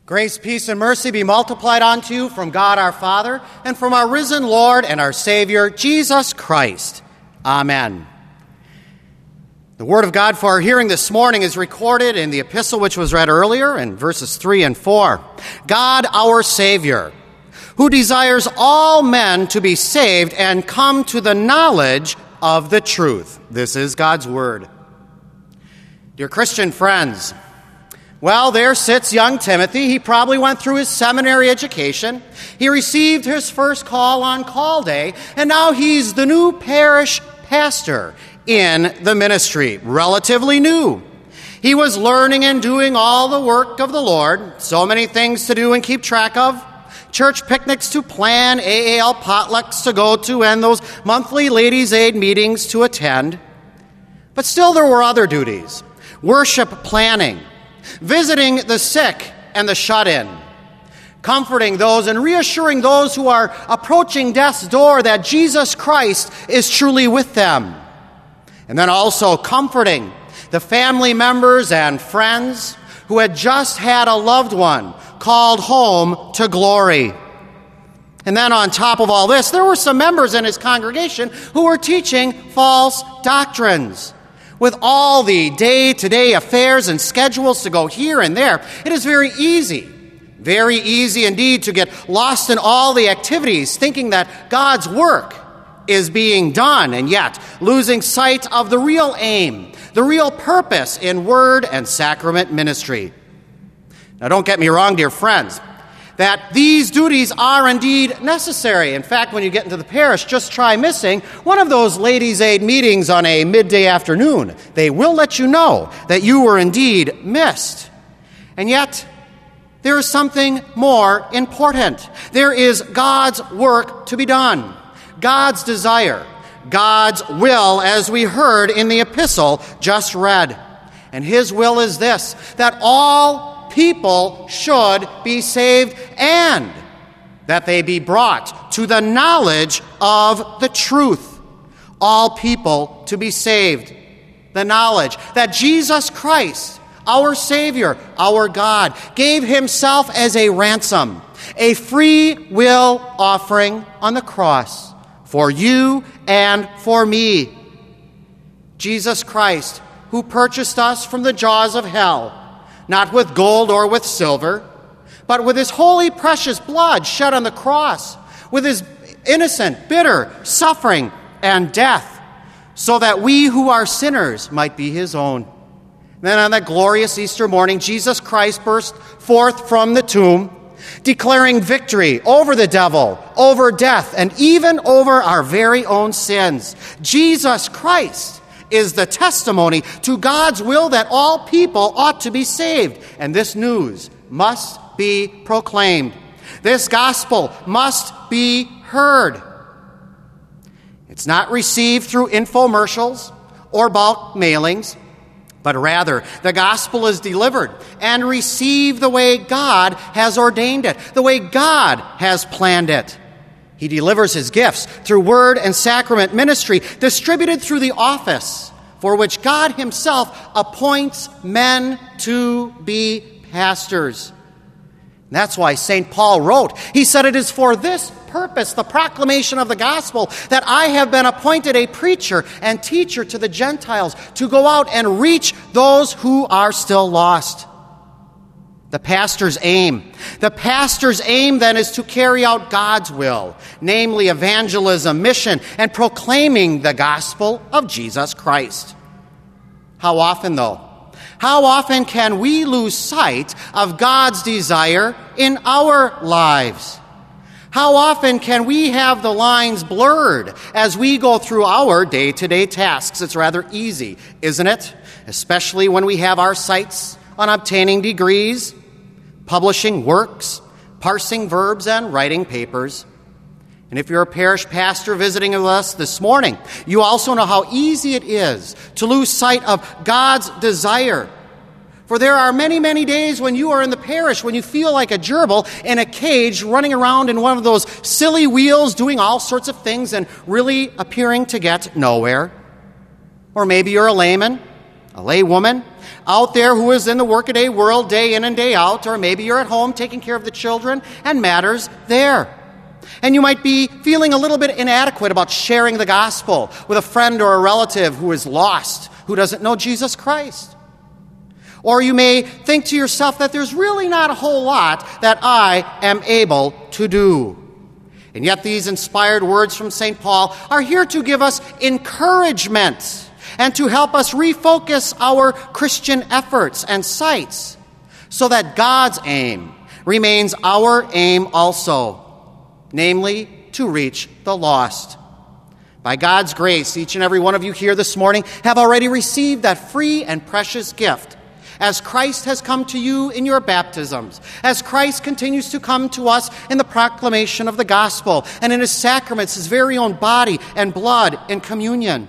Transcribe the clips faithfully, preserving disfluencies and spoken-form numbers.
Grace, peace, and mercy be multiplied unto you from God our Father and from our risen Lord and our Savior, Jesus Christ. Amen. The Word of God for our hearing this morning is recorded in the epistle which was read earlier in verses three and four. God our Savior, who desires all men to be saved and come to the knowledge of the truth. This is God's Word. Dear Christian friends, well, there sits young Timothy. He probably went through his seminary education. He received his first call on call day, and now he's the new parish pastor in the ministry, relatively new. He was learning and doing all the work of the Lord, so many things to do and keep track of, church picnics to plan, A A L potlucks to go to, and those monthly ladies' aid meetings to attend. But still there were other duties, worship planning, visiting the sick and the shut-in, comforting those and reassuring those who are approaching death's door that Jesus Christ is truly with them. And then also comforting the family members and friends who had just had a loved one called home to glory. And then on top of all this, there were some members in his congregation who were teaching false doctrines. With all the day-to-day affairs and schedules to go here and there, it is very easy, very easy indeed to get lost in all the activities, thinking that God's work is being done, and yet losing sight of the real aim, the real purpose in word and sacrament ministry. Now, don't get me wrong, dear friends, that these duties are indeed necessary. In fact, when you get into the parish, just try missing one of those ladies' aid meetings on a midday afternoon. They will let you know that you were indeed missed. And yet, there is something more important. There is God's work to be done, God's desire, God's will, as we heard in the epistle just read. And His will is this, that all people should be saved and that they be brought to the knowledge of the truth. All people to be saved. The knowledge that Jesus Christ, our Savior, our God, gave Himself as a ransom, a free will offering on the cross for you and for me. Jesus Christ, who purchased us from the jaws of hell, not with gold or with silver, but with His holy, precious blood shed on the cross, with His innocent, bitter suffering and death, so that we who are sinners might be His own. Then on that glorious Easter morning, Jesus Christ burst forth from the tomb, declaring victory over the devil, over death, and even over our very own sins. Jesus Christ is the testimony to God's will that all people ought to be saved. And this news must be proclaimed. This gospel must be heard. It's not received through infomercials or bulk mailings, but rather the gospel is delivered and received the way God has ordained it, the way God has planned it. He delivers His gifts through word and sacrament ministry, distributed through the office for which God Himself appoints men to be pastors. And that's why Saint Paul wrote, he said, "It is for this purpose, the proclamation of the gospel, that I have been appointed a preacher and teacher to the Gentiles, to go out and reach those who are still lost." The pastor's aim. The pastor's aim, then, is to carry out God's will, namely evangelism, mission, and proclaiming the gospel of Jesus Christ. How often, though? How often can we lose sight of God's desire in our lives? How often can we have the lines blurred as we go through our day-to-day tasks? It's rather easy, isn't it? Especially when we have our sights on obtaining degrees, publishing works, parsing verbs, and writing papers. And if you're a parish pastor visiting with us this morning, you also know how easy it is to lose sight of God's desire. For there are many, many days when you are in the parish when you feel like a gerbil in a cage running around in one of those silly wheels doing all sorts of things and really appearing to get nowhere. Or maybe you're a layman a laywoman out there who is in the workaday world day in and day out, or maybe you're at home taking care of the children and matters there. And you might be feeling a little bit inadequate about sharing the gospel with a friend or a relative who is lost, who doesn't know Jesus Christ. Or you may think to yourself that there's really not a whole lot that I am able to do. And yet these inspired words from Saint Paul are here to give us encouragement and to help us refocus our Christian efforts and sights so that God's aim remains our aim also, namely to reach the lost. By God's grace, each and every one of you here this morning have already received that free and precious gift, as Christ has come to you in your baptisms, as Christ continues to come to us in the proclamation of the gospel, and in his sacraments, his very own body and blood in communion.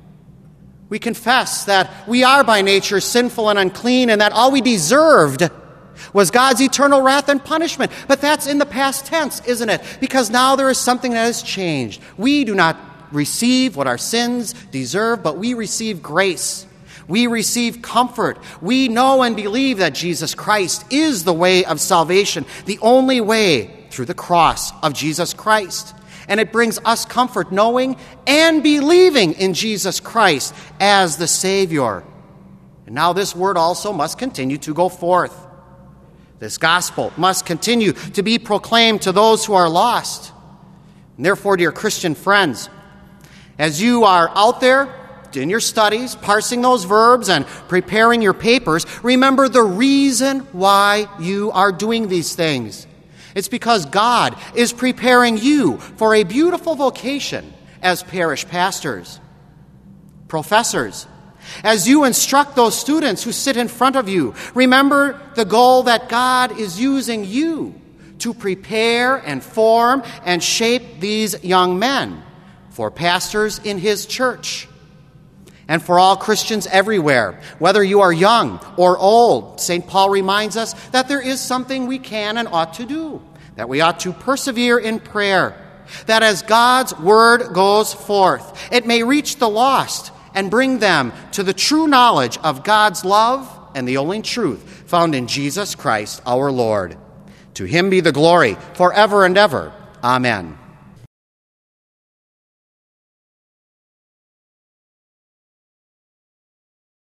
We confess that we are by nature sinful and unclean, and that all we deserved was God's eternal wrath and punishment. But that's in the past tense, isn't it? Because now there is something that has changed. We do not receive what our sins deserve, but we receive grace. We receive comfort. We know and believe that Jesus Christ is the way of salvation, the only way through the cross of Jesus Christ. And it brings us comfort knowing and believing in Jesus Christ as the Savior. And now this word also must continue to go forth. This gospel must continue to be proclaimed to those who are lost. And therefore, dear Christian friends, as you are out there in your studies, parsing those verbs and preparing your papers, remember the reason why you are doing these things. It's because God is preparing you for a beautiful vocation as parish pastors, professors. As you instruct those students who sit in front of you, remember the goal that God is using you to prepare and form and shape these young men for pastors in his church. And for all Christians everywhere, whether you are young or old, Saint Paul reminds us that there is something we can and ought to do, that we ought to persevere in prayer, that as God's word goes forth, it may reach the lost and bring them to the true knowledge of God's love and the only truth found in Jesus Christ our Lord. To him be the glory forever and ever. Amen.